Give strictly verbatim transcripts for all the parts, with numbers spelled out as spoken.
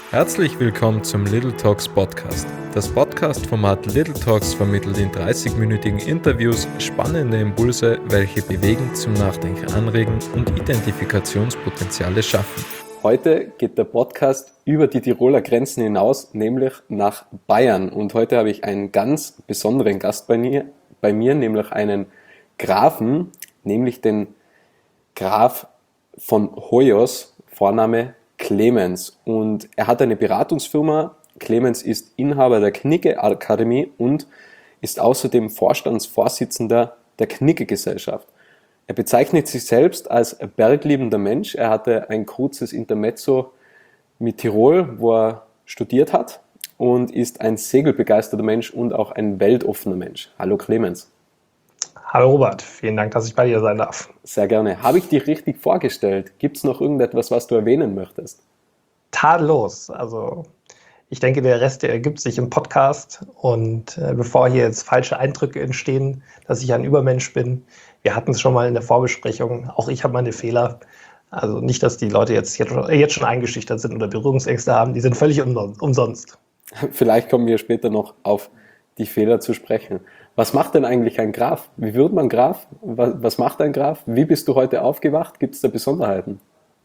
Herzlich willkommen zum Little Talks Podcast. Das Podcast-Format Little Talks vermittelt in dreißig-minütigen Interviews spannende Impulse, welche bewegen, zum Nachdenken anregen und Identifikationspotenziale schaffen. Heute geht der Podcast über die Tiroler Grenzen hinaus, nämlich nach Bayern. Und heute habe ich einen ganz besonderen Gast bei mir, bei mir nämlich einen Grafen, nämlich den Graf von Hoyos, Vorname Clemens, und er hat eine Beratungsfirma. Clemens ist Inhaber der Knigge Akademie und ist außerdem Vorstandsvorsitzender der Knigge Gesellschaft. Er bezeichnet sich selbst als bergliebender Mensch. Er hatte ein kurzes Intermezzo mit Tirol, wo er studiert hat, und ist ein segelbegeisterter Mensch und auch ein weltoffener Mensch. Hallo Clemens. Hallo Robert, vielen Dank, dass ich bei dir sein darf. Sehr gerne. Habe ich dich richtig vorgestellt? Gibt es noch irgendetwas, was du erwähnen möchtest? Tadellos. Also ich denke, der Rest, der ergibt sich im Podcast. Und äh, bevor hier jetzt falsche Eindrücke entstehen, dass ich ein Übermensch bin, wir hatten es schon mal in der Vorbesprechung, auch ich habe meine Fehler. Also nicht, dass die Leute jetzt, jetzt schon eingeschüchtert sind oder Berührungsängste haben, die sind völlig umsonst. Vielleicht kommen wir später noch auf die Fehler zu sprechen. Was macht denn eigentlich ein Graf? Wie wird man Graf? Was, was macht ein Graf? Wie bist du heute aufgewacht? Gibt es da Besonderheiten?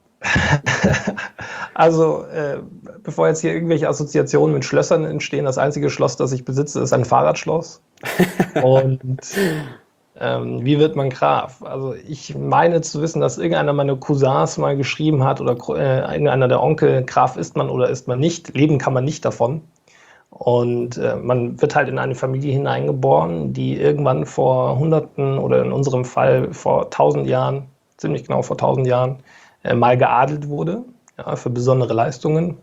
Also, äh, bevor jetzt hier irgendwelche Assoziationen mit Schlössern entstehen, das einzige Schloss, das ich besitze, ist ein Fahrradschloss. Und ähm, wie wird man Graf? Also ich meine zu wissen, dass irgendeiner meiner Cousins mal geschrieben hat oder äh, irgendeiner der Onkel, Graf ist man oder ist man nicht, leben kann man nicht davon. Und äh, man wird halt in eine Familie hineingeboren, die irgendwann vor Hunderten oder in unserem Fall vor tausend Jahren, ziemlich genau vor tausend Jahren, äh, mal geadelt wurde, ja, für besondere Leistungen.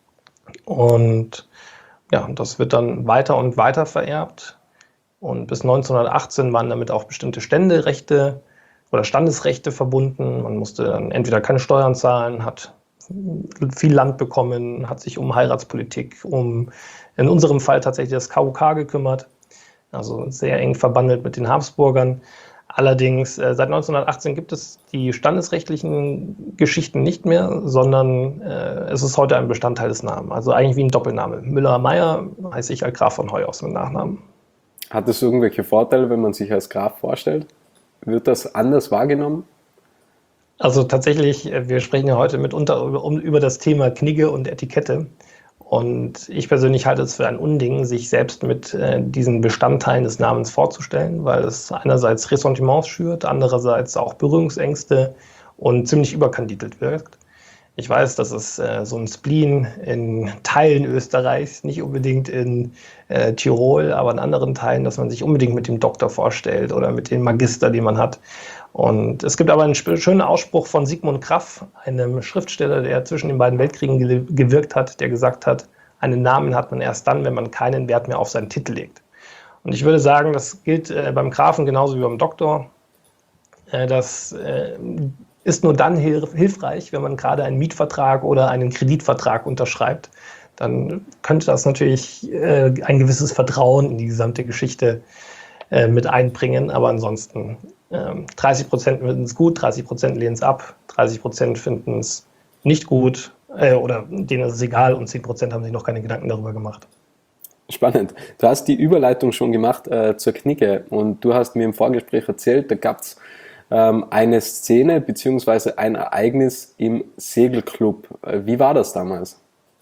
Und ja, das wird dann weiter und weiter vererbt. Und bis neunzehnhundertachtzehn waren damit auch bestimmte Ständerechte oder Standesrechte verbunden. Man musste dann entweder keine Steuern zahlen, hat viel Land bekommen, hat sich um Heiratspolitik, um in unserem Fall tatsächlich das K U K gekümmert, also sehr eng verbandelt mit den Habsburgern. Allerdings äh, seit neunzehnhundertachtzehn gibt es die standesrechtlichen Geschichten nicht mehr, sondern äh, es ist heute ein Bestandteil des Namens, also eigentlich wie ein Doppelname. Müller-Meyer heiße ich als Graf von Hoyos mit Nachnamen. Hat das irgendwelche Vorteile, wenn man sich als Graf vorstellt? Wird das anders wahrgenommen? Also tatsächlich, wir sprechen ja heute mitunter über, um, über das Thema Knigge und Etikette. Und ich persönlich halte es für ein Unding, sich selbst mit äh, diesen Bestandteilen des Namens vorzustellen, weil es einerseits Ressentiments schürt, andererseits auch Berührungsängste und ziemlich überkandidelt wirkt. Ich weiß, dass es äh, so ein Spleen in Teilen Österreichs, nicht unbedingt in äh, Tirol, aber in anderen Teilen, dass man sich unbedingt mit dem Doktor vorstellt oder mit dem Magister, den man hat. Und es gibt aber einen schönen Ausspruch von Sigmund Kraff, einem Schriftsteller, der zwischen den beiden Weltkriegen ge- gewirkt hat, der gesagt hat, einen Namen hat man erst dann, wenn man keinen Wert mehr auf seinen Titel legt. Und ich würde sagen, das gilt äh, beim Grafen genauso wie beim Doktor. Äh, das äh, ist nur dann hilf- hilfreich, wenn man gerade einen Mietvertrag oder einen Kreditvertrag unterschreibt. Dann könnte das natürlich äh, ein gewisses Vertrauen in die gesamte Geschichte äh, mit einbringen, aber ansonsten dreißig Prozent finden es gut, dreißig Prozent lehnen es ab, dreißig Prozent finden es nicht gut äh, oder denen ist es egal und zehn Prozent haben sich noch keine Gedanken darüber gemacht. Spannend. Du hast die Überleitung schon gemacht äh, zur Knigge, und du hast mir im Vorgespräch erzählt, da gab es ähm, eine Szene bzw. ein Ereignis im Segelclub. Äh, wie war das damals?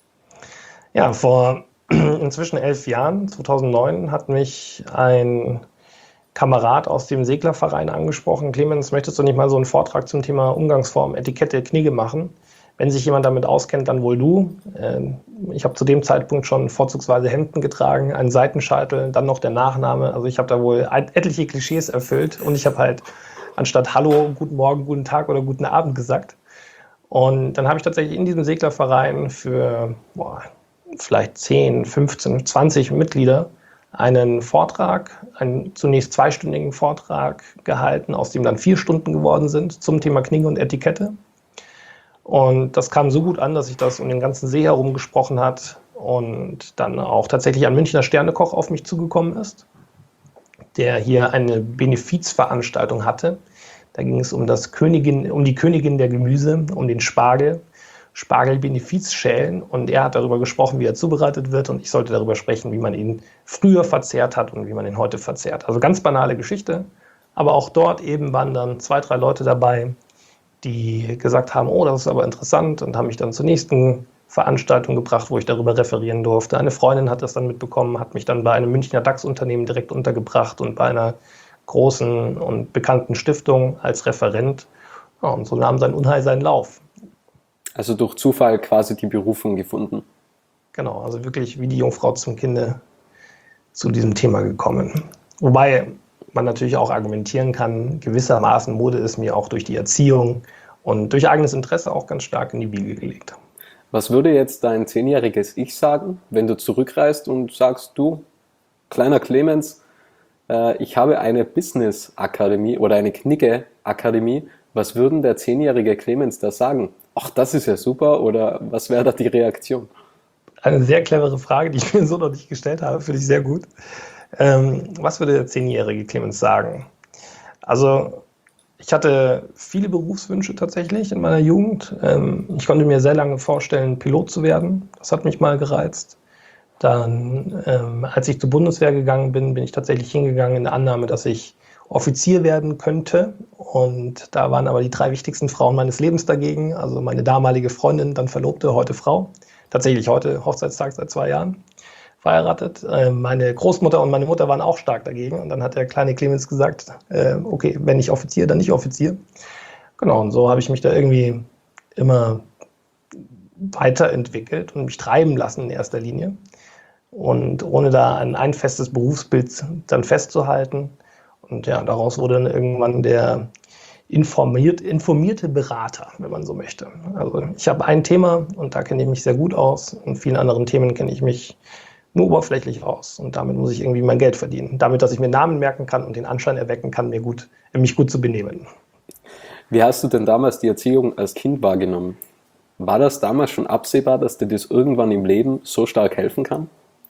Ja, vor inzwischen elf Jahren, zweitausendneun, hat mich ein Kamerad aus dem Seglerverein angesprochen. Clemens, möchtest du nicht mal so einen Vortrag zum Thema Umgangsform, Etikette, Knigge machen? Wenn sich jemand damit auskennt, dann wohl du. Ich habe zu dem Zeitpunkt schon vorzugsweise Hemden getragen, einen Seitenscheitel, dann noch der Nachname. Also ich habe da wohl etliche Klischees erfüllt und ich habe halt anstatt Hallo, guten Morgen, guten Tag oder guten Abend gesagt. Und dann habe ich tatsächlich in diesem Seglerverein für boah, vielleicht zehn, fünfzehn, zwanzig Mitglieder einen Vortrag, einen zunächst zweistündigen Vortrag gehalten, aus dem dann vier Stunden geworden sind zum Thema Knigge und Etikette. Und das kam so gut an, dass sich das um den ganzen See herum gesprochen hat und dann auch tatsächlich ein Münchner Sternekoch auf mich zugekommen ist, der hier eine Benefizveranstaltung hatte. Da ging es um das Königin, um die Königin der Gemüse, um den Spargel. Spargel-Benefiz schälen und er hat darüber gesprochen, wie er zubereitet wird und ich sollte darüber sprechen, wie man ihn früher verzehrt hat und wie man ihn heute verzehrt. Also ganz banale Geschichte, aber auch dort eben waren dann zwei, drei Leute dabei, die gesagt haben, oh, das ist aber interessant und haben mich dann zur nächsten Veranstaltung gebracht, wo ich darüber referieren durfte. Eine Freundin hat das dann mitbekommen, hat mich dann bei einem Münchner DAX-Unternehmen direkt untergebracht und bei einer großen und bekannten Stiftung als Referent. Ja, und so nahm sein Unheil seinen Lauf. Also durch Zufall quasi die Berufung gefunden. Genau, also wirklich wie die Jungfrau zum Kinde zu diesem Thema gekommen. Wobei man natürlich auch argumentieren kann, gewissermaßen Mode ist mir auch durch die Erziehung und durch eigenes Interesse auch ganz stark in die Wiege gelegt. Was würde jetzt dein zehnjähriges Ich sagen, wenn du zurückreist und sagst, du, kleiner Clemens, äh, ich habe eine Business-Akademie oder eine Knigge-Akademie. Was würden der zehnjährige Clemens da sagen? Ach, das ist ja super, oder was wäre da die Reaktion? Eine sehr clevere Frage, die ich mir so noch nicht gestellt habe, finde ich sehr gut. Ähm, was würde der zehnjährige Clemens sagen? Also ich hatte viele Berufswünsche tatsächlich in meiner Jugend. Ähm, ich konnte mir sehr lange vorstellen, Pilot zu werden. Das hat mich mal gereizt. Dann, ähm, als ich zur Bundeswehr gegangen bin, bin ich tatsächlich hingegangen in der Annahme, dass ich Offizier werden könnte. Und da waren aber die drei wichtigsten Frauen meines Lebens dagegen. Also meine damalige Freundin, dann Verlobte, heute Frau. Tatsächlich heute Hochzeitstag seit zwei Jahren verheiratet. Meine Großmutter und meine Mutter waren auch stark dagegen. Und dann hat der kleine Clemens gesagt, äh, okay, wenn nicht Offizier, dann nicht Offizier. Genau, und so habe ich mich da irgendwie immer weiterentwickelt und mich treiben lassen in erster Linie. Und ohne da ein, ein festes Berufsbild dann festzuhalten. Und ja, daraus wurde dann irgendwann der informiert, informierte Berater, wenn man so möchte. Also ich habe ein Thema und da kenne ich mich sehr gut aus. In vielen anderen Themen kenne ich mich nur oberflächlich aus. Und damit muss ich irgendwie mein Geld verdienen. Damit, dass ich mir Namen merken kann und den Anschein erwecken kann, mir gut, mich gut zu benehmen. Wie hast du denn damals die Erziehung als Kind wahrgenommen? War das damals schon absehbar, dass dir das irgendwann im Leben so stark helfen kann?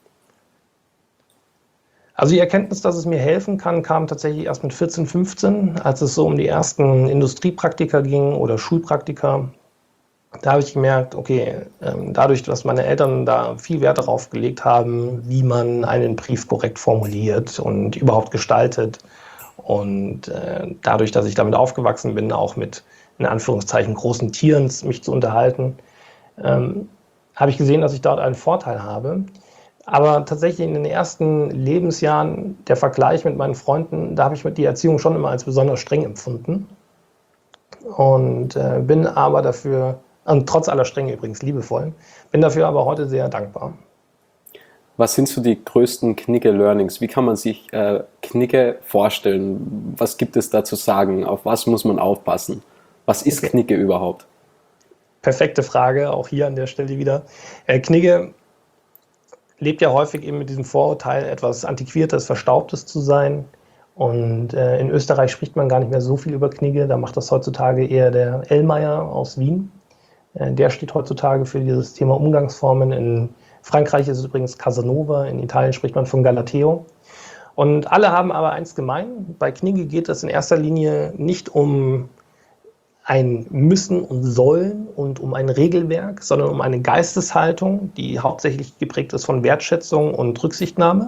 Also die Erkenntnis, dass es mir helfen kann, kam tatsächlich erst mit vierzehn, fünfzehn, als es so um die ersten Industriepraktika ging oder Schulpraktika. Da habe ich gemerkt, okay, dadurch, dass meine Eltern da viel Wert darauf gelegt haben, wie man einen Brief korrekt formuliert und überhaupt gestaltet und dadurch, dass ich damit aufgewachsen bin, auch mit in Anführungszeichen großen Tieren mich zu unterhalten, habe ich gesehen, dass ich dort einen Vorteil habe. Aber tatsächlich in den ersten Lebensjahren, der Vergleich mit meinen Freunden, da habe ich die Erziehung schon immer als besonders streng empfunden. Und äh, bin aber dafür, und trotz aller Strenge übrigens liebevoll, bin dafür aber heute sehr dankbar. Was sind so die größten Knigge-Learnings? Wie kann man sich äh, Knigge vorstellen? Was gibt es da zu sagen? Auf was muss man aufpassen? Was ist okay. Knigge überhaupt? Perfekte Frage, auch hier an der Stelle wieder. Äh, Knigge lebt ja häufig eben mit diesem Vorurteil, etwas Antiquiertes, Verstaubtes zu sein. Und äh, in Österreich spricht man gar nicht mehr so viel über Knigge. Da macht das heutzutage eher der Ellmeier aus Wien. Äh, der steht heutzutage für dieses Thema Umgangsformen. In Frankreich ist es übrigens Casanova, in Italien spricht man von Galateo. Und alle haben aber eins gemein. Bei Knigge geht es in erster Linie nicht um ein Müssen und Sollen und um ein Regelwerk, sondern um eine Geisteshaltung, die hauptsächlich geprägt ist von Wertschätzung und Rücksichtnahme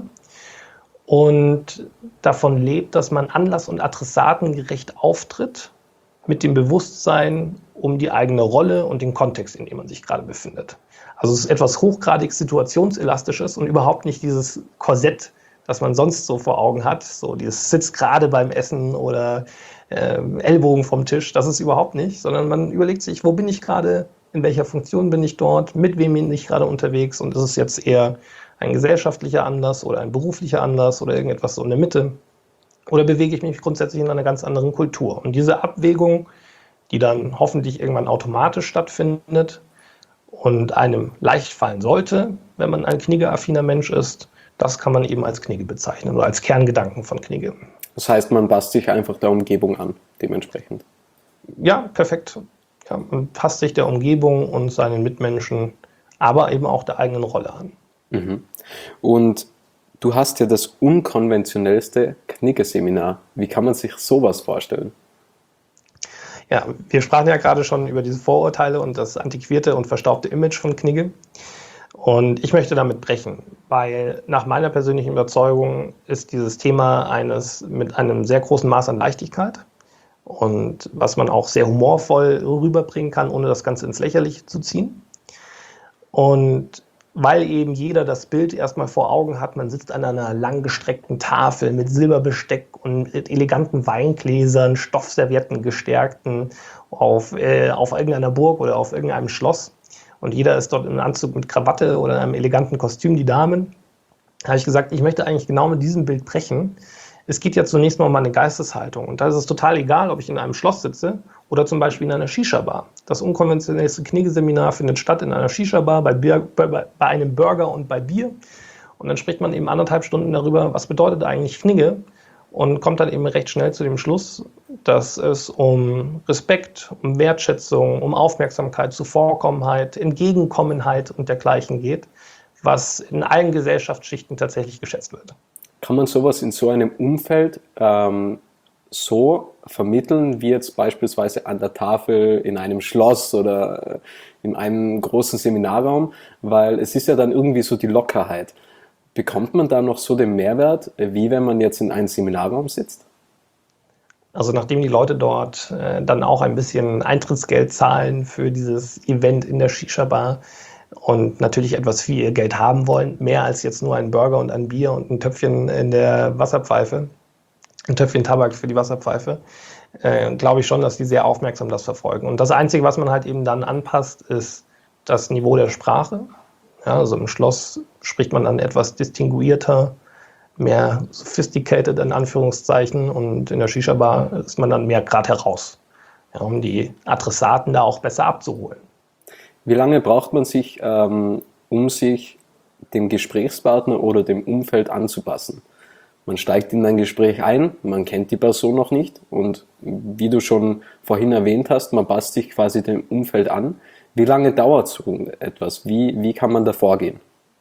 und davon lebt, dass man anlass- und adressatengerecht auftritt mit dem Bewusstsein um die eigene Rolle und den Kontext, in dem man sich gerade befindet. Also es ist etwas hochgradig Situationselastisches und überhaupt nicht dieses Korsett, das man sonst so vor Augen hat, so dieses Sitz gerade beim Essen oder äh, Ellbogen vom Tisch, das ist überhaupt nicht, sondern man überlegt sich, wo bin ich gerade, in welcher Funktion bin ich dort, mit wem bin ich gerade unterwegs und ist es jetzt eher ein gesellschaftlicher Anlass oder ein beruflicher Anlass oder irgendetwas so in der Mitte oder bewege ich mich grundsätzlich in einer ganz anderen Kultur. Und diese Abwägung, die dann hoffentlich irgendwann automatisch stattfindet und einem leicht fallen sollte, wenn man ein Knigge-affiner Mensch ist, das kann man eben als Knigge bezeichnen oder als Kerngedanken von Knigge. Das heißt, man passt sich einfach der Umgebung an, dementsprechend. Ja, perfekt. Ja, man passt sich der Umgebung und seinen Mitmenschen, aber eben auch der eigenen Rolle an. Mhm. Und du hast ja das unkonventionellste Knigge-Seminar. Wie kann man sich sowas vorstellen? Ja, wir sprachen ja gerade schon über diese Vorurteile und das antiquierte und verstaubte Image von Knigge. Und ich möchte damit brechen, weil nach meiner persönlichen Überzeugung ist dieses Thema eines mit einem sehr großen Maß an Leichtigkeit und was man auch sehr humorvoll rüberbringen kann, ohne das Ganze ins Lächerliche zu ziehen. Und weil eben jeder das Bild erstmal vor Augen hat, man sitzt an einer langgestreckten Tafel mit Silberbesteck und mit eleganten Weingläsern, Stoffservietten gestärkten auf, äh, auf irgendeiner Burg oder auf irgendeinem Schloss. Und jeder ist dort im Anzug mit Krawatte oder einem eleganten Kostüm, die Damen. Da habe ich gesagt, ich möchte eigentlich genau mit diesem Bild brechen. Es geht ja zunächst mal um meine Geisteshaltung. Und da ist es total egal, ob ich in einem Schloss sitze oder zum Beispiel in einer Shisha-Bar. Das unkonventionellste Knigge-Seminar findet statt in einer Shisha-Bar, bei, Bier, bei, bei einem Burger und bei Bier. Und dann spricht man eben anderthalb Stunden darüber, was bedeutet eigentlich Knigge, und kommt dann eben recht schnell zu dem Schluss, dass es um Respekt, um Wertschätzung, um Aufmerksamkeit, Zuvorkommenheit, Entgegenkommenheit und dergleichen geht, was in allen Gesellschaftsschichten tatsächlich geschätzt wird. Kann man sowas in so einem Umfeld ähm, so vermitteln, wie jetzt beispielsweise an der Tafel in einem Schloss oder in einem großen Seminarraum? Weil es ist ja dann irgendwie so die Lockerheit. Bekommt man da noch so den Mehrwert, wie wenn man jetzt in einem Seminarraum sitzt? Also nachdem die Leute dort äh, dann auch ein bisschen Eintrittsgeld zahlen für dieses Event in der Shisha-Bar, und natürlich etwas für ihr Geld haben wollen, mehr als jetzt nur ein Burger und ein Bier und ein Töpfchen in der Wasserpfeife, ein Töpfchen Tabak für die Wasserpfeife, äh, glaube ich schon, dass die sehr aufmerksam das verfolgen. Und das Einzige, was man halt eben dann anpasst, ist das Niveau der Sprache. Ja, also im Schloss spricht man dann etwas distinguierter, mehr sophisticated in Anführungszeichen, und in der Shisha-Bar ist man dann mehr gerade heraus, ja, um die Adressaten da auch besser abzuholen. Wie lange braucht man sich, ähm, um sich dem Gesprächspartner oder dem Umfeld anzupassen? Man steigt in ein Gespräch ein, man kennt die Person noch nicht und wie du schon vorhin erwähnt hast, man passt sich quasi dem Umfeld an. Wie lange dauert so etwas? Wie, wie kann man da vorgehen?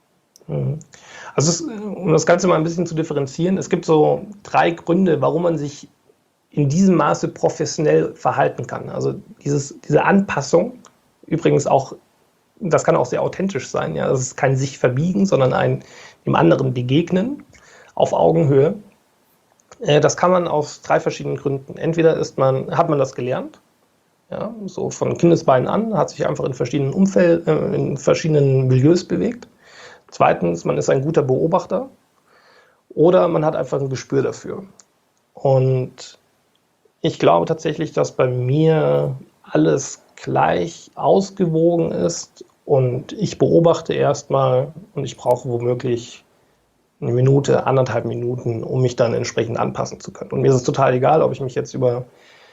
Also es, um das Ganze mal ein bisschen zu differenzieren, es gibt so drei Gründe, warum man sich in diesem Maße professionell verhalten kann. Also dieses, diese Anpassung, übrigens auch, das kann auch sehr authentisch sein. Ja, das ist kein sich verbiegen, sondern ein dem anderen begegnen auf Augenhöhe. Äh, das kann man aus drei verschiedenen Gründen. Entweder ist man, hat man das gelernt, ja, so von Kindesbeinen an, hat sich einfach in verschiedenen Umfeld, äh, in verschiedenen Milieus bewegt. Zweitens, man ist ein guter Beobachter. Oder man hat einfach ein Gespür dafür. Und ich glaube tatsächlich, dass bei mir alles gleich ausgewogen ist und ich beobachte erstmal und ich brauche womöglich eine Minute, anderthalb Minuten, um mich dann entsprechend anpassen zu können. Und mir ist es total egal, ob ich mich jetzt über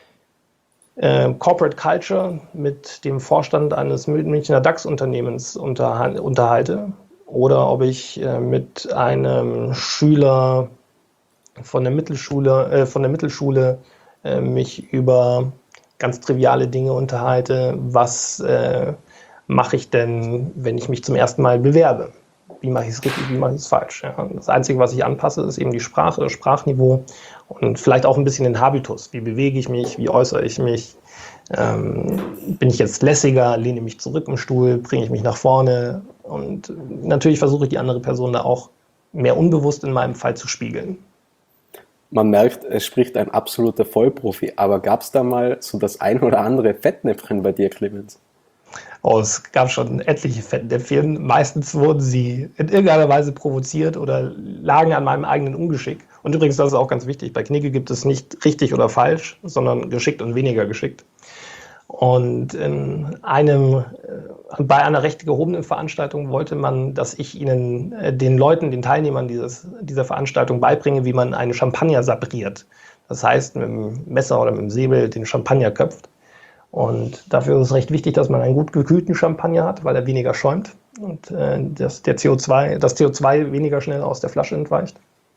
äh, Corporate Culture mit dem Vorstand eines Münchner DAX-Unternehmens unterha- unterhalte oder ob ich äh, mit einem Schüler von der Mittelschule, äh, von der Mittelschule äh, mich über ganz triviale Dinge unterhalte. Was äh, mache ich denn, wenn ich mich zum ersten Mal bewerbe? Wie mache ich es richtig, wie mache ich es falsch? Ja, das Einzige, was ich anpasse, ist eben die Sprache, das Sprachniveau und vielleicht auch ein bisschen den Habitus. Wie bewege ich mich, wie äußere ich mich? Ähm, bin ich jetzt lässiger, lehne mich zurück im Stuhl, bringe ich mich nach vorne? Und natürlich versuche ich die andere Person da auch mehr unbewusst in meinem Fall zu spiegeln. Man merkt, es spricht ein absoluter Vollprofi, aber gab es da mal so das ein oder andere Fettnäpfchen bei dir, Clemens? Oh, es gab schon etliche Fettnäpfchen. Meistens wurden sie in irgendeiner Weise provoziert oder lagen an meinem eigenen Ungeschick. Und übrigens, das ist auch ganz wichtig, bei Knigge gibt es nicht richtig oder falsch, sondern geschickt und weniger geschickt. Und in einem, bei einer recht gehobenen Veranstaltung wollte man, dass ich ihnen, den Leuten, den Teilnehmern dieses, dieser Veranstaltung beibringe, wie man einen Champagner sabriert. Das heißt, mit dem Messer oder mit dem Säbel den Champagner köpft. Und dafür ist es recht wichtig, dass man einen gut gekühlten Champagner hat, weil er weniger schäumt und äh, das, der C O zwei, das C O zwei weniger schnell aus der Flasche entweicht.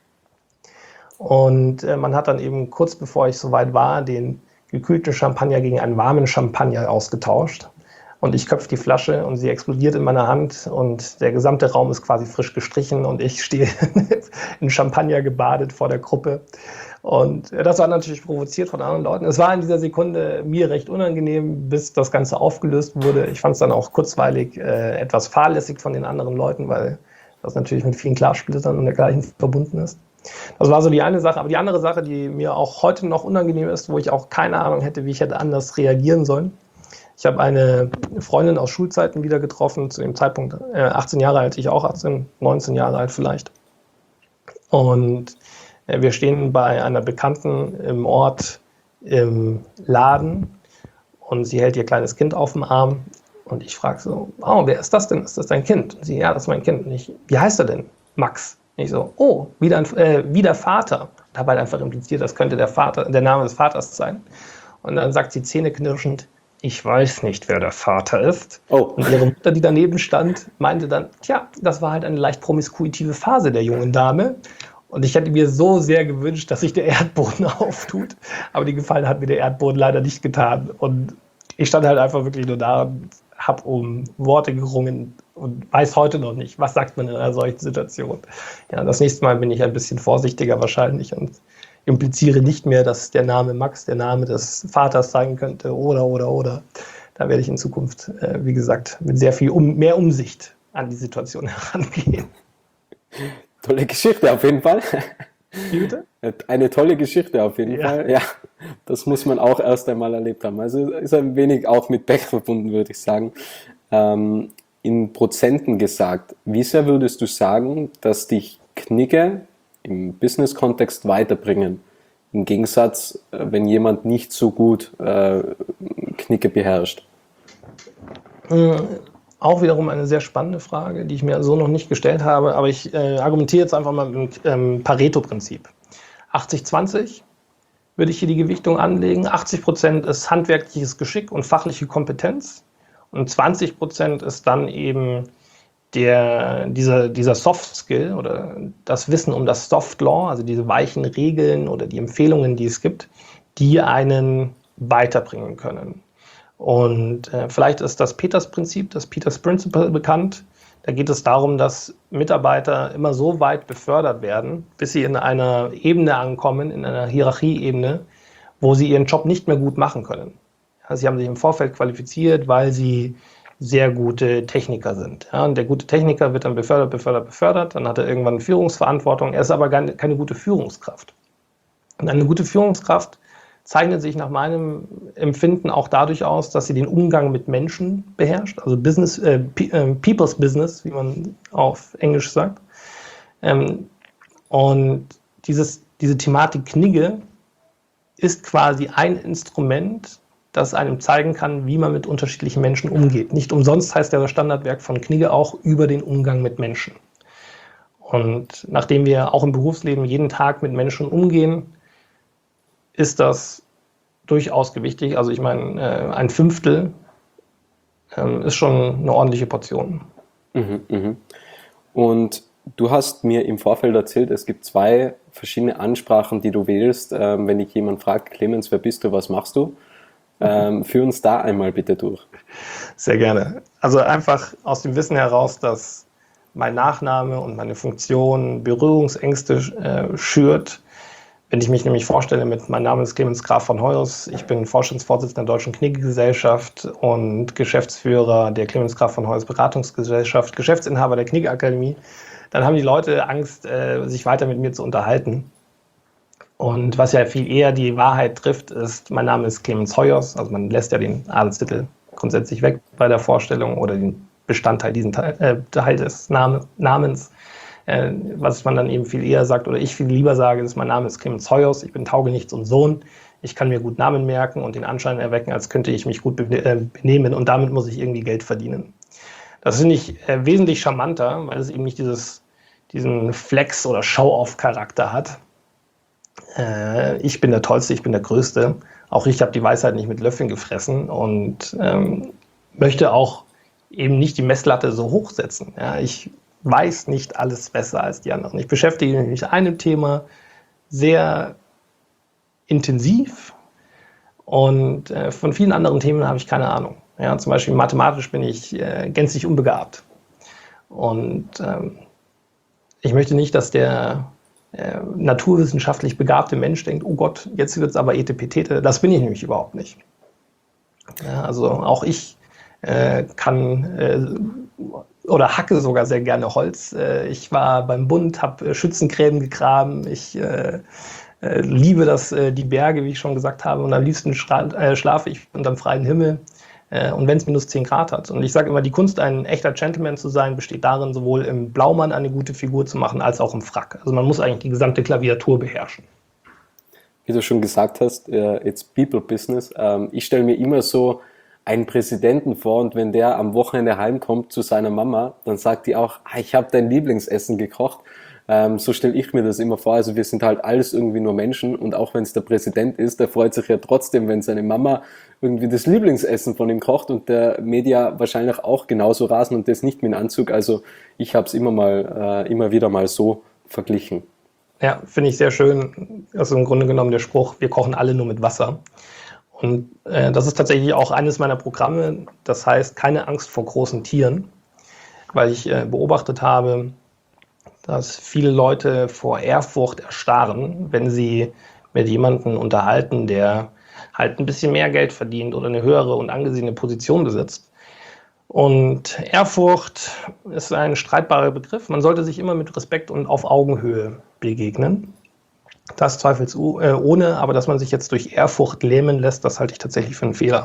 Und äh, man hat dann eben kurz bevor ich soweit war, den gekühlten Champagner gegen einen warmen Champagner ausgetauscht. und ich köpfe die Flasche und sie explodiert in meiner Hand und der gesamte Raum ist quasi frisch gestrichen und ich stehe in Champagner gebadet vor der Gruppe. Und das war natürlich provoziert von anderen Leuten. Es war in dieser Sekunde mir recht unangenehm, bis das Ganze aufgelöst wurde. Ich fand es dann auch kurzweilig äh, etwas fahrlässig von den anderen Leuten, weil das natürlich mit vielen Glassplittern und dergleichen verbunden ist. Das war so die eine Sache. Aber die andere Sache, die mir auch heute noch unangenehm ist, wo ich auch keine Ahnung hätte, wie ich hätte anders reagieren sollen. Ich habe eine Freundin aus Schulzeiten wieder getroffen, zu dem Zeitpunkt äh, achtzehn Jahre alt, ich auch achtzehn, neunzehn Jahre alt vielleicht. Und äh, wir stehen bei einer Bekannten im Ort im Laden und sie hält ihr kleines Kind auf dem Arm und ich frage so, oh, wer ist das denn? Ist das dein Kind? Und sie, ja, das ist mein Kind. Und ich, wie heißt er denn? Max. Und ich so, oh, wieder, ein, äh, wieder Vater. Und habe halt einfach impliziert, das könnte der Vater, der Name des Vaters sein. Und dann sagt sie zähneknirschend, ich weiß nicht, wer der Vater ist. Oh. Und ihre Mutter, die daneben stand, meinte dann, tja, das war halt eine leicht promiskuitive Phase der jungen Dame. Und ich hätte mir so sehr gewünscht, dass sich der Erdboden auftut. Aber die Gefallen hat mir der Erdboden leider nicht getan. Und ich stand halt einfach wirklich nur da und habe um Worte gerungen und weiß heute noch nicht, was sagt man in einer solchen Situation. Ja, das nächste Mal bin ich ein bisschen vorsichtiger wahrscheinlich und impliziere nicht mehr, dass der Name Max der Name des Vaters sein könnte oder, oder, oder. Da werde ich in Zukunft, äh, wie gesagt, mit sehr viel um, mehr Umsicht an die Situation herangehen. Tolle Geschichte auf jeden Fall. Wie bitte? Eine tolle Geschichte auf jeden ja. Fall. Ja, das muss man auch erst einmal erlebt haben. Also ist ein wenig auch mit Pech verbunden, würde ich sagen. Ähm, in Prozenten gesagt, wie sehr würdest du sagen, dass dich Knigge im Business-Kontext weiterbringen? Im Gegensatz, wenn jemand nicht so gut äh, Knigge beherrscht. Äh, auch wiederum eine sehr spannende Frage, die ich mir so noch nicht gestellt habe, aber ich äh, argumentiere jetzt einfach mal mit dem ähm, Pareto-Prinzip. achtzig zwanzig würde ich hier die Gewichtung anlegen. achtzig Prozent ist handwerkliches Geschick und fachliche Kompetenz und zwanzig Prozent ist dann eben Der, dieser, dieser Soft Skill oder das Wissen um das Soft Law, also diese weichen Regeln oder die Empfehlungen, die es gibt, die einen weiterbringen können. Und äh, vielleicht ist das Peters-Prinzip, das Peters Principle bekannt. Da geht es darum, dass Mitarbeiter immer so weit befördert werden, bis sie in einer Ebene ankommen, in einer Hierarchieebene, wo sie ihren Job nicht mehr gut machen können. Ja, sie haben sich im Vorfeld qualifiziert, weil sie sehr gute Techniker sind. Ja, und der gute Techniker wird dann befördert, befördert, befördert, dann hat er irgendwann Führungsverantwortung, er ist aber keine, keine gute Führungskraft. Und eine gute Führungskraft zeichnet sich nach meinem Empfinden auch dadurch aus, dass sie den Umgang mit Menschen beherrscht, also Business, äh, People's Business, wie man auf Englisch sagt. Ähm, und dieses, diese Thematik Knigge ist quasi ein Instrument, das einem zeigen kann, wie man mit unterschiedlichen Menschen umgeht. Nicht umsonst heißt das Standardwerk von Knigge auch über den Umgang mit Menschen. Und nachdem wir auch im Berufsleben jeden Tag mit Menschen umgehen, ist das durchaus gewichtig. Also ich meine, ein Fünftel ist schon eine ordentliche Portion. Mhm, mhm. Und du hast mir im Vorfeld erzählt, es gibt zwei verschiedene Ansprachen, die du wählst, wenn dich jemand fragt, Clemens, wer bist du, was machst du? Ähm, führ uns da einmal bitte durch. Sehr gerne. Also einfach aus dem Wissen heraus, dass mein Nachname und meine Funktion Berührungsängste äh, schürt. Wenn ich mich nämlich vorstelle, mit mein Name ist Clemens Graf von Hoyos, ich bin Vorstandsvorsitzender der Deutschen Knigge-Gesellschaft und Geschäftsführer der Clemens Graf von Hoyos Beratungsgesellschaft, Geschäftsinhaber der Knigge-Akademie, dann haben die Leute Angst, äh, sich weiter mit mir zu unterhalten. Und was ja viel eher die Wahrheit trifft, ist, mein Name ist Clemens Hoyos, also man lässt ja den Adelstitel grundsätzlich weg bei der Vorstellung oder den Bestandteil diesen Teil, äh, Teil des Name, Namens. Äh, was man dann eben viel eher sagt oder ich viel lieber sage, ist, mein Name ist Clemens Hoyos, ich bin Taugenichts und Sohn, ich kann mir gut Namen merken und den Anschein erwecken, als könnte ich mich gut be- äh, benehmen und damit muss ich irgendwie Geld verdienen. Das finde ich äh, wesentlich charmanter, weil es eben nicht dieses, diesen Flex- oder Show-off-Charakter hat. Ich bin der Tollste, ich bin der Größte. Auch ich habe die Weisheit nicht mit Löffeln gefressen und ähm, möchte auch eben nicht die Messlatte so hoch setzen. Ja, ich weiß nicht alles besser als die anderen. Ich beschäftige mich mit einem Thema sehr intensiv und äh, von vielen anderen Themen habe ich keine Ahnung. Ja, zum Beispiel mathematisch bin ich äh, gänzlich unbegabt. Und ähm, ich möchte nicht, dass der äh, naturwissenschaftlich begabte Mensch denkt, oh Gott, jetzt wird es aber Etepetete. Das bin ich nämlich überhaupt nicht. Ja, also auch ich äh, kann äh, oder hacke sogar sehr gerne Holz. Äh, ich war beim Bund, habe äh, Schützengräben gegraben. Ich äh, äh, liebe das, äh, die Berge, wie ich schon gesagt habe. Und am liebsten schra- äh, schlafe ich unter dem freien Himmel. Und wenn es minus zehn Grad hat. Und ich sage immer, die Kunst, ein echter Gentleman zu sein, besteht darin, sowohl im Blaumann eine gute Figur zu machen, als auch im Frack. Also man muss eigentlich die gesamte Klaviatur beherrschen. Wie du schon gesagt hast, it's People Business. Ich stelle mir immer so einen Präsidenten vor und wenn der am Wochenende heimkommt zu seiner Mama, dann sagt die auch, ich habe dein Lieblingsessen gekocht. Ähm, so stelle ich mir das immer vor. Also wir sind halt alles irgendwie nur Menschen und auch wenn es der Präsident ist, der freut sich ja trotzdem, wenn seine Mama irgendwie das Lieblingsessen von ihm kocht und der Media wahrscheinlich auch genauso rasen und das nicht mit dem Anzug. Also ich habe es immer mal, äh, immer wieder mal so verglichen. Ja, finde ich sehr schön. Also im Grunde genommen der Spruch, wir kochen alle nur mit Wasser. Und äh, das ist tatsächlich auch eines meiner Programme. Das heißt, keine Angst vor großen Tieren, weil ich äh, beobachtet habe, dass viele Leute vor Ehrfurcht erstarren, wenn sie mit jemandem unterhalten, der halt ein bisschen mehr Geld verdient oder eine höhere und angesehene Position besitzt. Und Ehrfurcht ist ein streitbarer Begriff. Man sollte sich immer mit Respekt und auf Augenhöhe begegnen. Das zweifelsohne, aber dass man sich jetzt durch Ehrfurcht lähmen lässt, das halte ich tatsächlich für einen Fehler.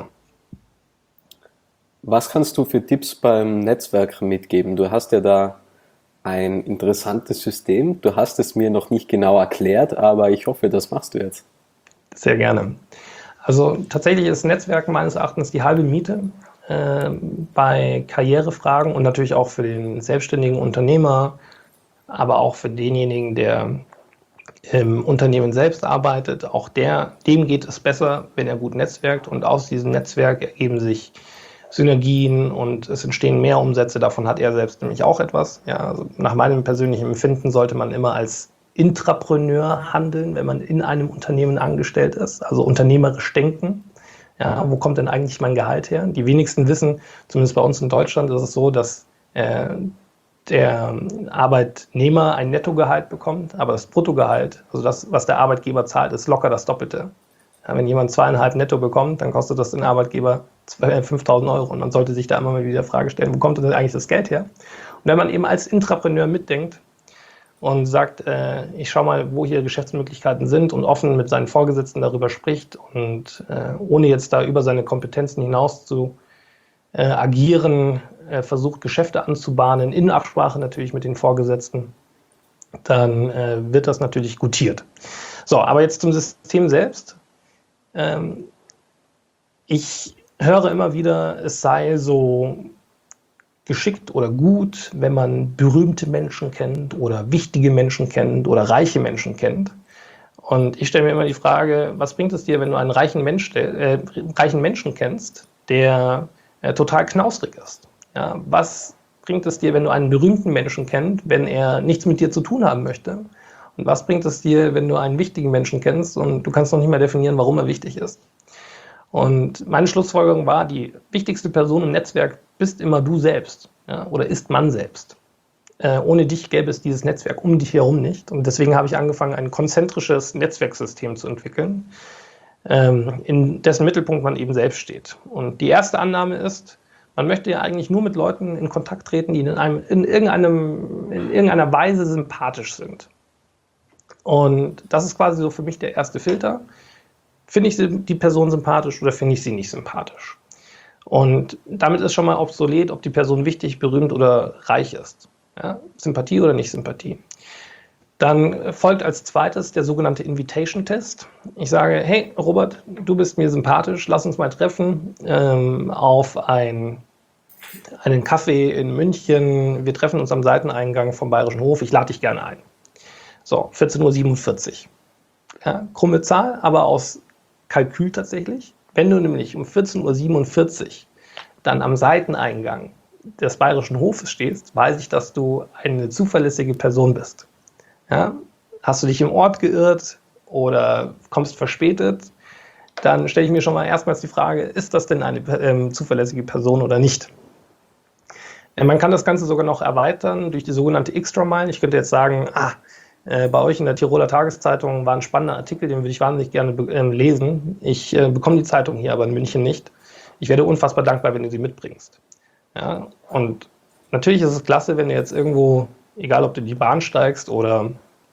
Was kannst du für Tipps beim Netzwerk mitgeben? Du hast ja da ein interessantes System. Du hast es mir noch nicht genau erklärt, aber ich hoffe, das machst du jetzt. Sehr gerne. Also tatsächlich ist Netzwerken meines Erachtens die halbe Miete äh, bei Karrierefragen und natürlich auch für den selbstständigen Unternehmer, aber auch für denjenigen, der im Unternehmen selbst arbeitet. Auch der, dem geht es besser, wenn er gut netzwerkt und aus diesem Netzwerk ergeben sich Synergien und es entstehen mehr Umsätze. Davon hat er selbst nämlich auch etwas. Ja, also nach meinem persönlichen Empfinden sollte man immer als Intrapreneur handeln, wenn man in einem Unternehmen angestellt ist, also unternehmerisch denken. Ja, wo kommt denn eigentlich mein Gehalt her? Die wenigsten wissen, zumindest bei uns in Deutschland ist es so, dass äh, der Arbeitnehmer ein Nettogehalt bekommt, aber das Bruttogehalt, also das, was der Arbeitgeber zahlt, ist locker das Doppelte. Ja, wenn jemand zweieinhalb netto bekommt, dann kostet das den Arbeitgeber fünftausend Euro. Und man sollte sich da immer mal wieder die Frage stellen, wo kommt denn eigentlich das Geld her? Und wenn man eben als Intrapreneur mitdenkt und sagt, äh, ich schaue mal, wo hier Geschäftsmöglichkeiten sind und offen mit seinen Vorgesetzten darüber spricht und äh, ohne jetzt da über seine Kompetenzen hinaus zu äh, agieren, äh, versucht, Geschäfte anzubahnen, in Absprache natürlich mit den Vorgesetzten, dann äh, wird das natürlich gutiert. So, aber jetzt zum System selbst. Ähm, ich höre immer wieder, es sei so geschickt oder gut, wenn man berühmte Menschen kennt oder wichtige Menschen kennt oder reiche Menschen kennt. Und ich stelle mir immer die Frage, was bringt es dir, wenn du einen reichen, Mensch, äh, reichen Menschen kennst, der äh, total knausrig ist? Ja, was bringt es dir, wenn du einen berühmten Menschen kennst, wenn er nichts mit dir zu tun haben möchte? Und was bringt es dir, wenn du einen wichtigen Menschen kennst und du kannst noch nicht mal definieren, warum er wichtig ist? Und meine Schlussfolgerung war, die wichtigste Person im Netzwerk bist immer du selbst, ja, oder ist man selbst. Äh, ohne dich gäbe es dieses Netzwerk um dich herum nicht. Und deswegen habe ich angefangen, ein konzentrisches Netzwerksystem zu entwickeln, ähm, in dessen Mittelpunkt man eben selbst steht. Und die erste Annahme ist, man möchte ja eigentlich nur mit Leuten in Kontakt treten, die in, einem, in, irgendeinem, in irgendeiner Weise sympathisch sind. Und das ist quasi so für mich der erste Filter. Finde ich die Person sympathisch oder finde ich sie nicht sympathisch? Und damit ist schon mal obsolet, ob die Person wichtig, berühmt oder reich ist. Ja? Sympathie oder nicht Sympathie. Dann folgt als zweites der sogenannte Invitation-Test. Ich sage, hey Robert, du bist mir sympathisch, lass uns mal treffen ähm, auf ein, einen Kaffee in München. Wir treffen uns am Seiteneingang vom Bayerischen Hof, ich lade dich gerne ein. So, vierzehn Uhr siebenundvierzig. Ja, krumme Zahl, aber aus Kalkül tatsächlich. Wenn du nämlich um vierzehn Uhr siebenundvierzig dann am Seiteneingang des Bayerischen Hofes stehst, weiß ich, dass du eine zuverlässige Person bist. Ja? Hast du dich im Ort geirrt oder kommst verspätet, dann stelle ich mir schon mal erstmals die Frage, ist das denn eine ähm, zuverlässige Person oder nicht? Ja, man kann das Ganze sogar noch erweitern durch die sogenannte Extra Mile. Ich könnte jetzt sagen, ah, äh, bei euch in der Tiroler Tageszeitung war ein spannender Artikel, den würde ich wahnsinnig gerne be- äh, lesen. Ich äh, bekomme die Zeitung hier aber in München nicht. Ich werde unfassbar dankbar, wenn du sie mitbringst. Ja, und natürlich ist es klasse, wenn du jetzt irgendwo, egal ob du in die Bahn steigst oder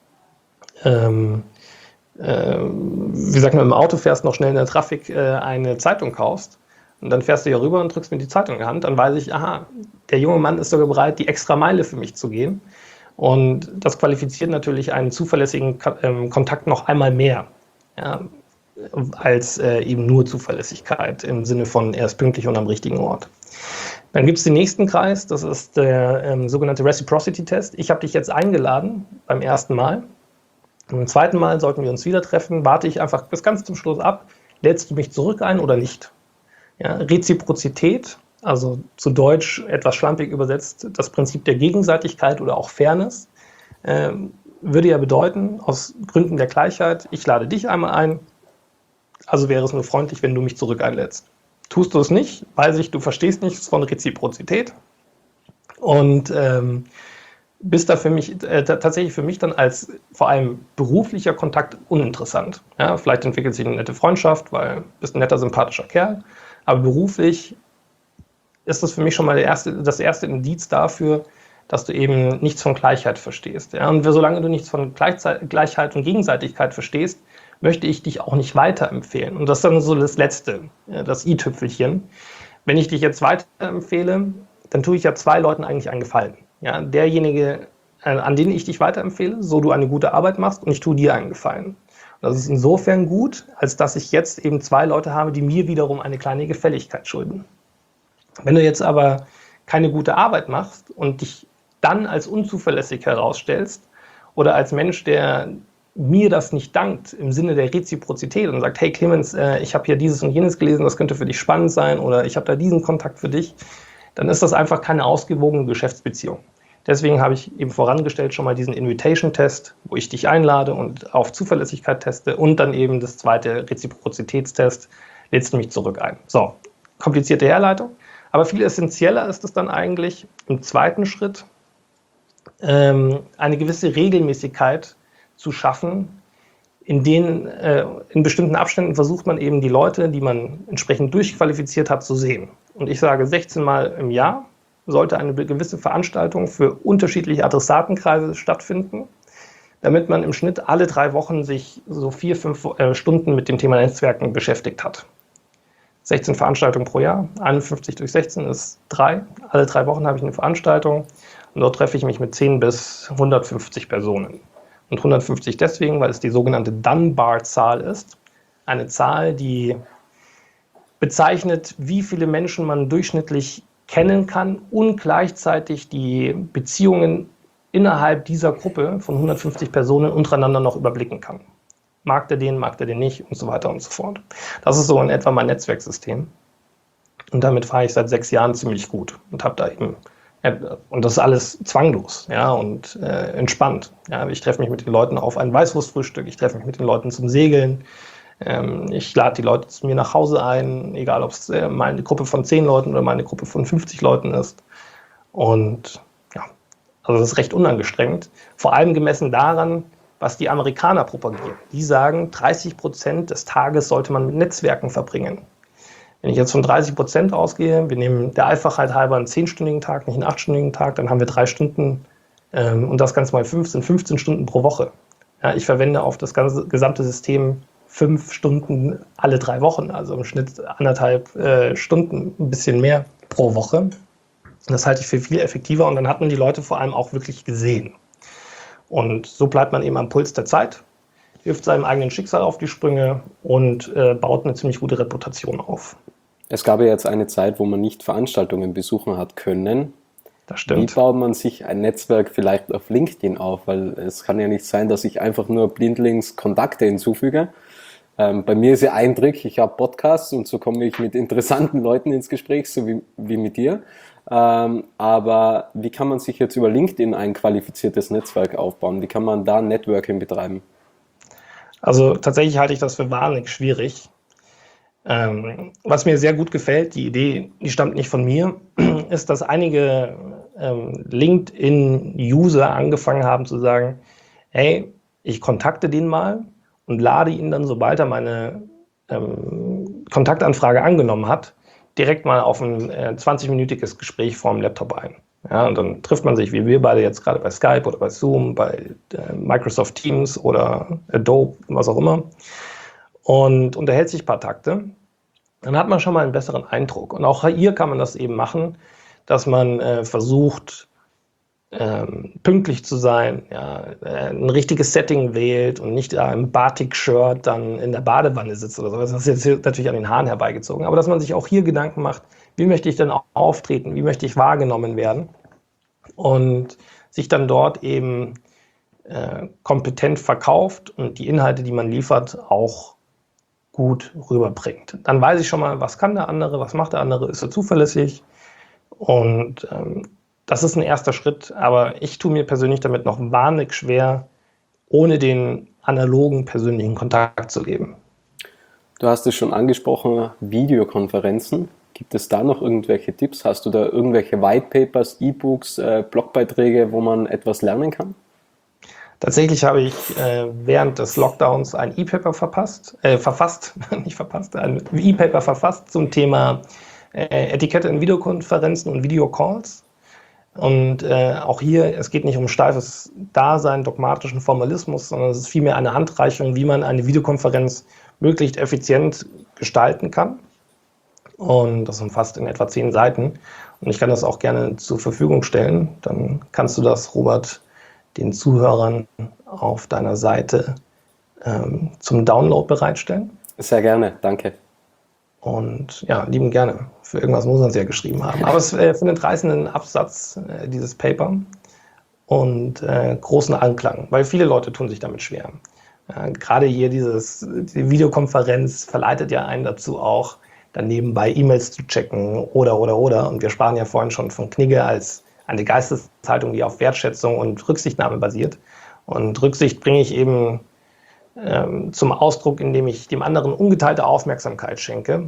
ähm, äh, wie sagt man, im Auto fährst, noch schnell in der Trafik äh, eine Zeitung kaufst und dann fährst du hier rüber und drückst mir die Zeitung in die Hand, dann weiß ich, aha, der junge Mann ist sogar bereit, die extra Meile für mich zu gehen. Und das qualifiziert natürlich einen zuverlässigen ähm, Kontakt noch einmal mehr, ja, als äh, eben nur Zuverlässigkeit im Sinne von, er ist pünktlich und am richtigen Ort. Dann gibt es den nächsten Kreis, das ist der ähm, sogenannte Reciprocity-Test. Ich habe dich jetzt eingeladen beim ersten Mal. Beim zweiten Mal sollten wir uns wieder treffen, warte ich einfach bis ganz zum Schluss ab, lädst du mich zurück ein oder nicht? Ja, Reziprozität, also zu Deutsch etwas schlampig übersetzt, das Prinzip der Gegenseitigkeit oder auch Fairness, äh, würde ja bedeuten, aus Gründen der Gleichheit, ich lade dich einmal ein, also wäre es nur freundlich, wenn du mich zurück einlädst. Tust du es nicht, weiß ich, du verstehst nichts von Reziprozität und ähm, bist da für mich äh, tatsächlich für mich dann als vor allem beruflicher Kontakt uninteressant. Ja, vielleicht entwickelt sich eine nette Freundschaft, weil du bist ein netter, sympathischer Kerl, aber beruflich ist das für mich schon mal der erste, das erste Indiz dafür, dass du eben nichts von Gleichheit verstehst. Ja, und solange du nichts von Gleichheit und Gegenseitigkeit verstehst, möchte ich dich auch nicht weiterempfehlen. Und das ist dann so das Letzte, das i-Tüpfelchen. Wenn ich dich jetzt weiterempfehle, dann tue ich ja zwei Leuten eigentlich einen Gefallen. Ja, derjenige, an den ich dich weiterempfehle, so du eine gute Arbeit machst, und ich tue dir einen Gefallen. Und das ist insofern gut, als dass ich jetzt eben zwei Leute habe, die mir wiederum eine kleine Gefälligkeit schulden. Wenn du jetzt aber keine gute Arbeit machst und dich dann als unzuverlässig herausstellst oder als Mensch, der mir das nicht dankt im Sinne der Reziprozität und sagt, hey Clemens, äh, ich habe hier dieses und jenes gelesen, das könnte für dich spannend sein oder ich habe da diesen Kontakt für dich, dann ist das einfach keine ausgewogene Geschäftsbeziehung. Deswegen habe ich eben vorangestellt schon mal diesen Invitation-Test, wo ich dich einlade und auf Zuverlässigkeit teste und dann eben das zweite Reziprozitätstest, lädst du mich zurück ein. So, komplizierte Herleitung, aber viel essentieller ist es dann eigentlich im zweiten Schritt, ähm, eine gewisse Regelmäßigkeit zu schaffen, in denen äh, in bestimmten Abständen versucht man eben die Leute, die man entsprechend durchqualifiziert hat, zu sehen. Und ich sage, sechzehn Mal im Jahr sollte eine gewisse Veranstaltung für unterschiedliche Adressatenkreise stattfinden, damit man im Schnitt alle drei Wochen sich so vier, fünf äh, Stunden mit dem Thema Netzwerken beschäftigt hat. sechzehn Veranstaltungen pro Jahr, einundfünfzig durch sechzehn ist drei. Alle drei Wochen habe ich eine Veranstaltung und dort treffe ich mich mit zehn bis hundertfünfzig Personen. Und hundertfünfzig deswegen, weil es die sogenannte Dunbar-Zahl ist. Eine Zahl, die bezeichnet, wie viele Menschen man durchschnittlich kennen kann und gleichzeitig die Beziehungen innerhalb dieser Gruppe von hundertfünfzig Personen untereinander noch überblicken kann. Mag der den, mag der den nicht und so weiter und so fort. Das ist so in etwa mein Netzwerksystem. Und damit fahre ich seit sechs Jahren ziemlich gut und habe da eben, und das ist alles zwanglos, ja, und äh, entspannt. Ja. Ich treffe mich mit den Leuten auf ein Weißwurstfrühstück, ich treffe mich mit den Leuten zum Segeln, ähm, ich lade die Leute zu mir nach Hause ein, egal ob es äh, meine Gruppe von zehn Leuten oder meine Gruppe von fünfzig Leuten ist. Und ja, also das ist recht unangestrengt, vor allem gemessen daran, was die Amerikaner propagieren. Die sagen, dreißig Prozent des Tages sollte man mit Netzwerken verbringen. Wenn ich jetzt von dreißig Prozent ausgehe, wir nehmen der Einfachheit halber einen zehnstündigen Tag, nicht einen achtstündigen Tag, dann haben wir drei Stunden ähm, und das Ganze mal fünf sind fünfzehn Stunden pro Woche. Ja, ich verwende auf das ganze gesamte System fünf Stunden alle drei Wochen, also im Schnitt anderthalb äh, Stunden, ein bisschen mehr pro Woche. Das halte ich für viel effektiver und dann hat man die Leute vor allem auch wirklich gesehen. Und so bleibt man eben am Puls der Zeit, hilft seinem eigenen Schicksal auf die Sprünge und äh, baut eine ziemlich gute Reputation auf. Es gab ja jetzt eine Zeit, wo man nicht Veranstaltungen besuchen hat können. Das stimmt. Wie baut man sich ein Netzwerk vielleicht auf LinkedIn auf? Weil es kann ja nicht sein, dass ich einfach nur blindlings Kontakte hinzufüge. Ähm, bei mir ist ja ein Trick, ich habe Podcasts und so komme ich mit interessanten Leuten ins Gespräch, so wie, wie mit dir. Ähm, aber wie kann man sich jetzt über LinkedIn ein qualifiziertes Netzwerk aufbauen? Wie kann man da Networking betreiben? Also tatsächlich halte ich das für wahnsinnig schwierig. Ähm, was mir sehr gut gefällt, die Idee, die stammt nicht von mir, ist, dass einige ähm, LinkedIn-User angefangen haben zu sagen, hey, ich kontakte den mal und lade ihn dann, sobald er meine ähm, Kontaktanfrage angenommen hat, direkt mal auf ein äh, zwanzig-minütiges Gespräch vorm Laptop ein. Ja, und dann trifft man sich, wie wir beide jetzt gerade bei Skype oder bei Zoom, bei äh, Microsoft Teams oder Adobe, was auch immer, und unterhält sich ein paar Takte. Dann hat man schon mal einen besseren Eindruck. Und auch hier kann man das eben machen, dass man äh, versucht, ähm, pünktlich zu sein, ja, äh, ein richtiges Setting wählt und nicht da im Batik-Shirt dann in der Badewanne sitzt oder so. Das ist jetzt natürlich an den Haaren herbeigezogen. Aber dass man sich auch hier Gedanken macht, wie möchte ich denn auch auftreten, wie möchte ich wahrgenommen werden und sich dann dort eben äh, kompetent verkauft und die Inhalte, die man liefert, auch gut rüberbringt. Dann weiß ich schon mal, was kann der andere, was macht der andere, ist er zuverlässig und ähm, das ist ein erster Schritt, aber ich tue mir persönlich damit noch wahnsinnig schwer, ohne den analogen persönlichen Kontakt zu leben. Du hast es schon angesprochen, Videokonferenzen. Gibt es da noch irgendwelche Tipps? Hast du da irgendwelche Whitepapers, E-Books, äh, Blogbeiträge, wo man etwas lernen kann? Tatsächlich habe ich äh, während des Lockdowns ein E-Paper verpasst, äh, verfasst, nicht verpasst, ein E-Paper verfasst zum Thema äh, Etikette in Videokonferenzen und Videocalls. Und äh, auch hier, es geht nicht um steifes Dasein, dogmatischen Formalismus, sondern es ist vielmehr eine Handreichung, wie man eine Videokonferenz möglichst effizient gestalten kann. Und das umfasst in etwa zehn Seiten. Und ich kann das auch gerne zur Verfügung stellen. Dann kannst du das, Robert, den Zuhörern auf deiner Seite ähm, zum Download bereitstellen. Sehr gerne, danke. Und ja, lieben gerne. Für irgendwas muss man es ja geschrieben haben. Aber es äh, findet reißenden Absatz, äh, dieses Paper, und äh, großen Anklang, weil viele Leute tun sich damit schwer. Äh, gerade hier dieses, die Videokonferenz verleitet ja einen dazu auch, dann nebenbei E-Mails zu checken oder, oder, oder. Und wir sprachen ja vorhin schon von Knigge als eine Geisteshaltung, die auf Wertschätzung und Rücksichtnahme basiert. Und Rücksicht bringe ich eben ähm, zum Ausdruck, indem ich dem anderen ungeteilte Aufmerksamkeit schenke.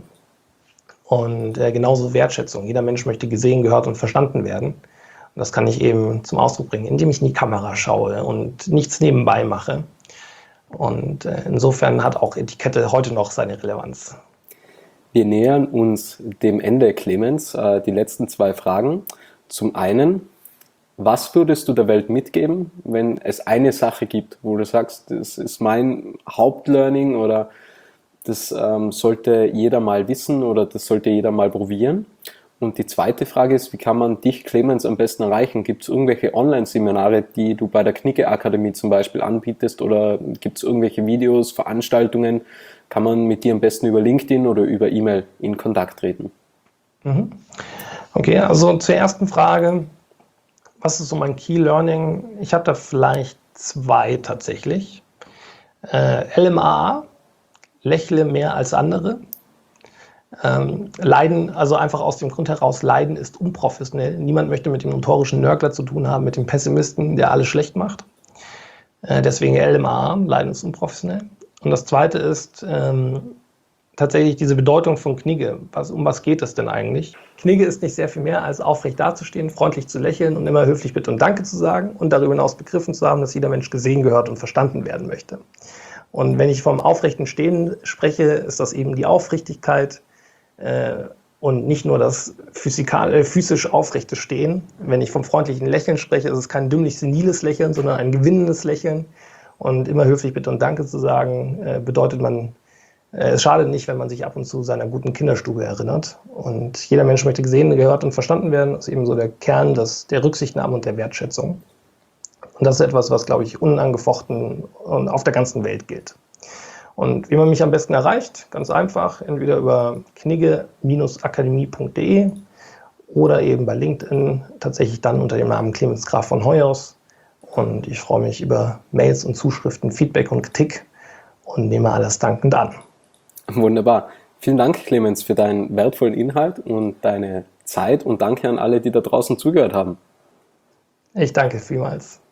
Und äh, genauso Wertschätzung. Jeder Mensch möchte gesehen, gehört und verstanden werden. Und das kann ich eben zum Ausdruck bringen, indem ich in die Kamera schaue und nichts nebenbei mache. Und äh, insofern hat auch Etikette heute noch seine Relevanz. Wir nähern uns dem Ende, Clemens. Äh, die letzten zwei Fragen. Zum einen, was würdest du der Welt mitgeben, wenn es eine Sache gibt, wo du sagst, das ist mein Hauptlearning oder das ähm, sollte jeder mal wissen oder das sollte jeder mal probieren? Und die zweite Frage ist, wie kann man dich, Clemens, am besten erreichen? Gibt es irgendwelche Online-Seminare, die du bei der Knigge Akademie zum Beispiel anbietest, oder gibt es irgendwelche Videos, Veranstaltungen? Kann man mit dir am besten über LinkedIn oder über E-Mail in Kontakt treten? Mhm. Okay, also zur ersten Frage, was ist so mein Key Learning? Ich habe da vielleicht zwei tatsächlich. Äh, L M A A, lächle mehr als andere. Ähm, Leiden, also einfach aus dem Grund heraus, Leiden ist unprofessionell. Niemand möchte mit dem notorischen Nörgler zu tun haben, mit dem Pessimisten, der alles schlecht macht. Äh, deswegen L M A A, Leiden ist unprofessionell. Und das zweite ist ähm, tatsächlich diese Bedeutung von Knigge. Was, um was geht es denn eigentlich? Knigge ist nicht sehr viel mehr, als aufrecht dazustehen, freundlich zu lächeln und immer höflich Bitte und Danke zu sagen und darüber hinaus begriffen zu haben, dass jeder Mensch gesehen, gehört und verstanden werden möchte. Und wenn ich vom aufrechten Stehen spreche, ist das eben die Aufrichtigkeit äh, und nicht nur das physikal, äh, physisch aufrechte Stehen. Wenn ich vom freundlichen Lächeln spreche, ist es kein dümmlich-seniles Lächeln, sondern ein gewinnendes Lächeln. Und immer höflich Bitte und Danke zu sagen, äh, bedeutet man, es schadet nicht, wenn man sich ab und zu seiner guten Kinderstube erinnert. Und jeder Mensch möchte gesehen, gehört und verstanden werden. Das ist eben so der Kern des, der Rücksichtnahme und der Wertschätzung. Und das ist etwas, was, glaube ich, unangefochten und auf der ganzen Welt gilt. Und wie man mich am besten erreicht, ganz einfach, entweder über knigge akademie punkt de oder eben bei LinkedIn, tatsächlich dann unter dem Namen Clemens Graf von Hoyos. Und ich freue mich über Mails und Zuschriften, Feedback und Kritik und nehme alles dankend an. Wunderbar. Vielen Dank, Clemens, für deinen wertvollen Inhalt und deine Zeit und danke an alle, die da draußen zugehört haben. Ich danke vielmals.